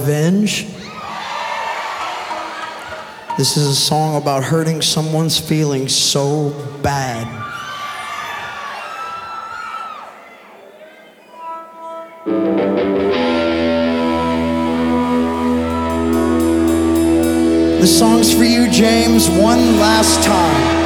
Revenge. This is a song about hurting someone's feelings so bad. This song's for you, James, one last time.